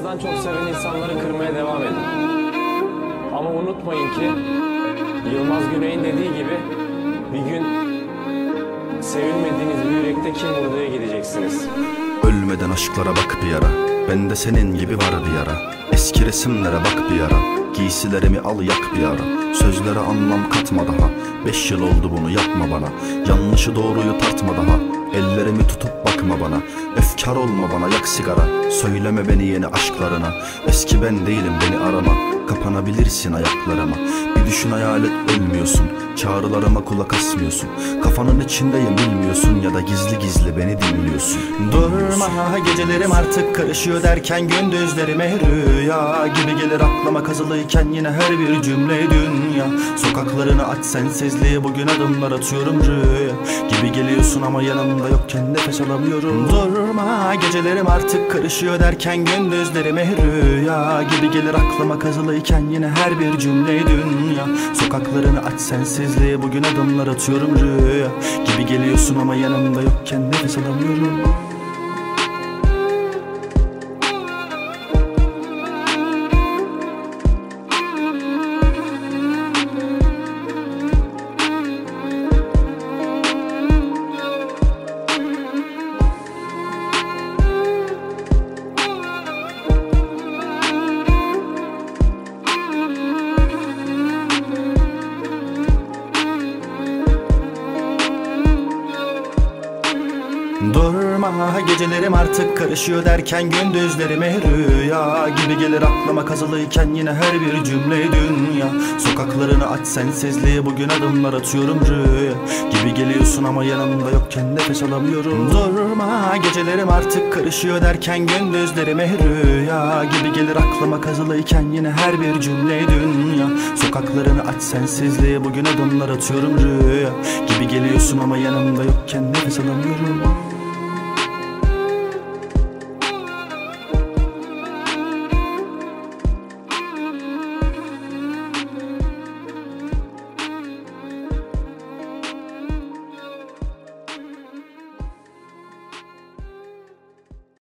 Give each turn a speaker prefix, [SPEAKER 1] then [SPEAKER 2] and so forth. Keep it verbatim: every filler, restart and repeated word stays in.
[SPEAKER 1] Kendinizden çok seven insanları kırmaya devam edin. Ama unutmayın ki Yılmaz Güney'in dediği gibi bir gün sevilmediğiniz bir yürekte kim vurduya gideceksiniz.
[SPEAKER 2] Ölmeden aşklara bak bir ara. Bende senin gibi var bir yara. Eski resimlere bak bir ara. Giysilerimi al yak bir ara. Sözlere anlam katma daha. Beş yıl oldu bunu yapma bana. Yanlışı doğruyu tartma daha. Ellerimi tutup bakma bana. Efkar olma bana, yak sigara. Söyleme beni yeni aşklarına. Eski ben değilim, beni arama. Kapanabilirsin ayaklarıma. Bir düşün, hayal et, ölmüyorsun. Çağrılarıma kulak asmıyorsun. Kafanın içindeyim, bilmiyorsun. Ya da gizli gizli beni dinliyorsun. Durma, gecelerim artık karışıyor derken gündüzlerime rüya gibi gelir aklıma kazılıyken yine her bir cümle dünya. Sokaklarını aç sensizliğe, bugün adımlar atıyorum rüya gibi geliyorsun ama yanımda yokken nefes alamıyorum. Durma, gecelerim artık karışıyor derken gündüzlerime rüya gibi gelir aklıma kazılıyken yine her bir cümle dünya. Sokaklarını aç sensizliğe, bugün adımlar atıyorum rüya gibi geliyorsun ama yanımda yokken nefes alamıyorum. Durma, gecelerim artık karışıyor derken gündüzlerime rüya gibi gelir aklıma kazılıyken yine her bir cümle dünya. Sokaklarını aç sensizliğe, bugün adımlar atıyorum rüya gibi geliyorsun ama yanımda yokken nefes alamıyorum. Durma, gecelerim artık karışıyor derken gündüzlerime rüya gibi gelir aklıma kazılıyken yine her bir cümle dünya. Sokaklarını aç sensizliğe, bugün adımlar atıyorum rüya gibi geliyorsun ama yanımda yokken nefes alamıyorum.